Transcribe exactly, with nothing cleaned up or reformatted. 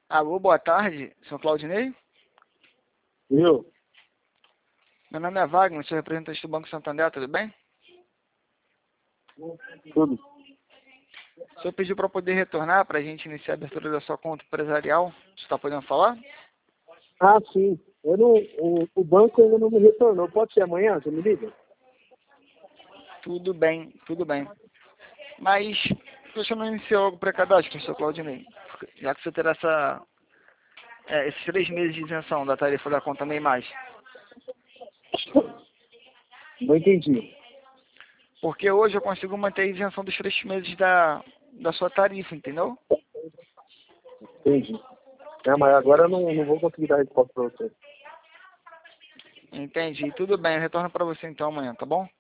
Alô, boa tarde, senhor Claudinei. Eu? Meu nome é Wagner, sou representante do Banco Santander, tudo bem? Tudo. O senhor pediu para poder retornar para a gente iniciar a abertura da sua conta empresarial. Você está podendo falar? Ah, sim. Eu não, o, o banco ainda não me retornou. Pode ser amanhã? Você me liga? Tudo bem, tudo bem. Mas você não iniciou o pré-cadastro, senhor Claudinei, já que você terá essa, é, esses três meses de isenção da tarifa da conta MEI Mais. Não entendi. Porque hoje eu consigo manter a isenção dos três meses da, da sua tarifa, entendeu? Entendi. É, mas agora eu não, não vou conseguir dar resposta para você. Entendi. Tudo bem, eu retorno para você então amanhã, tá bom?